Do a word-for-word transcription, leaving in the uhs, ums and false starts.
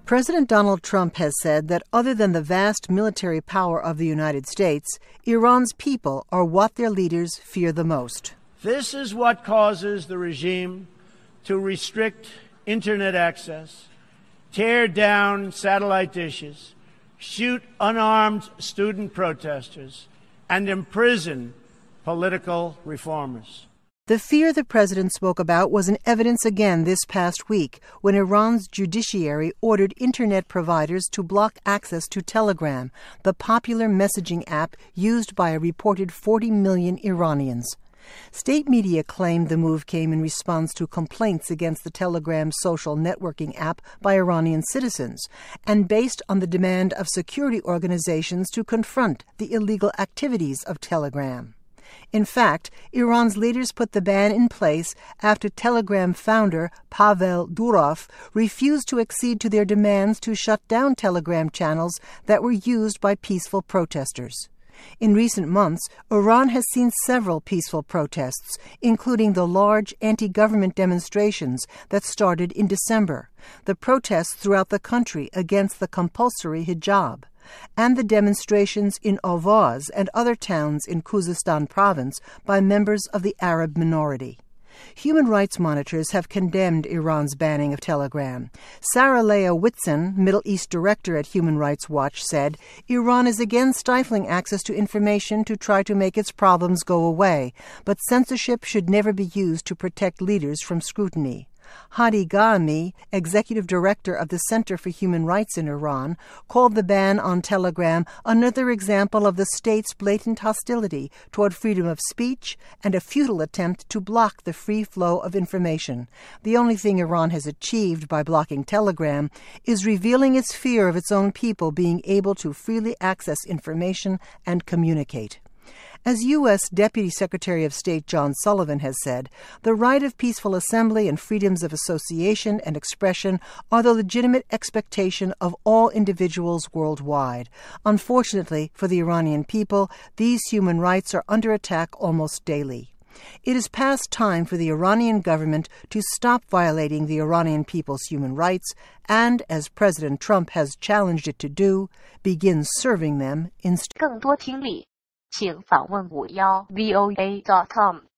President Donald Trump has said that other than the vast military power of the United States, Iran's people are what their leaders fear the most. This is what causes the regime to restrict internet access, tear down satellite dishes, shoot unarmed student protesters, and imprison political reformers. The fear the president spoke about was in evidence again this past week when Iran's judiciary ordered internet providers to block access to Telegram, the popular messaging app used by a reported forty million Iranians. State media claimed the move came in response to complaints against the Telegram social networking app by Iranian citizens and based on the demand of security organizations to confront the illegal activities of Telegram. In fact, Iran's leaders put the ban in place after Telegram founder Pavel Durov refused to accede to their demands to shut down Telegram channels that were used by peaceful protesters. In recent months, Iran has seen several peaceful protests, including the large anti-government demonstrations that started in December, the protests throughout the country against the compulsory hijab, and the demonstrations in Ahvaz and other towns in Khuzestan province by members of the Arab minority. Human rights monitors have condemned Iran's banning of Telegram. Sarah Leah Whitson, Middle East director at Human Rights Watch, said, "Iran is again stifling access to information to try to make its problems go away, but censorship should never be used to protect leaders from scrutiny." Hadi Ghami, executive director of the Center for Human Rights in Iran, called the ban on Telegram another example of the state's blatant hostility toward freedom of speech and a futile attempt to block the free flow of information. The only thing Iran has achieved by blocking Telegram is revealing its fear of its own people being able to freely access information and communicate. As U S Deputy Secretary of State John Sullivan has said, the right of peaceful assembly and freedoms of association and expression are the legitimate expectation of all individuals worldwide. Unfortunately for the Iranian people, these human rights are under attack almost daily. It is past time for the Iranian government to stop violating the Iranian people's human rights and, as President Trump has challenged it to do, begin serving them instead. 更多听力请访问五幺 V O A dot com